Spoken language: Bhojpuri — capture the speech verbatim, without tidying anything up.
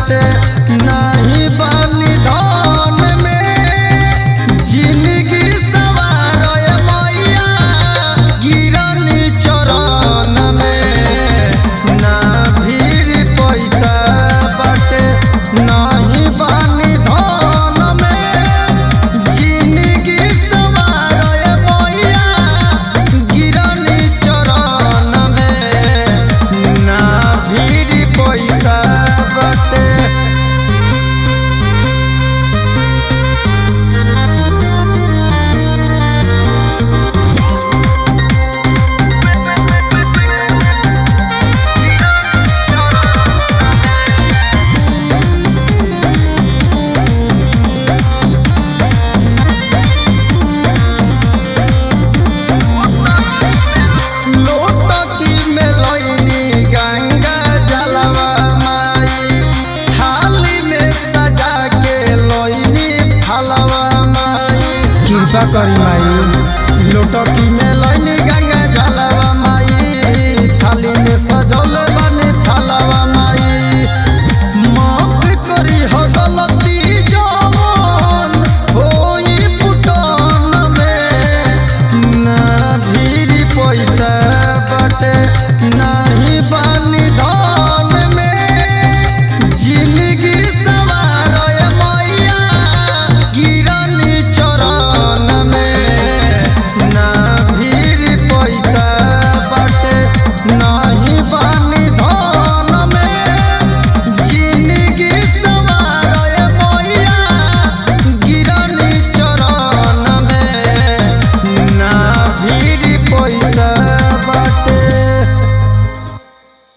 बाटे नाही बानी धन में जिंदगी सवार मैया गिरनी चरण में ना भीड़ पैसा बाटे नाही बानी धन में जिंदगी सवार मैया गिरनी चरण में ना भीड़ पैसा बाटे। लोटकी में लईनी गंगा जलवा माई थाली में सजा के लईनी फलवा माई कृपा करी माई। लोटकी में लईनी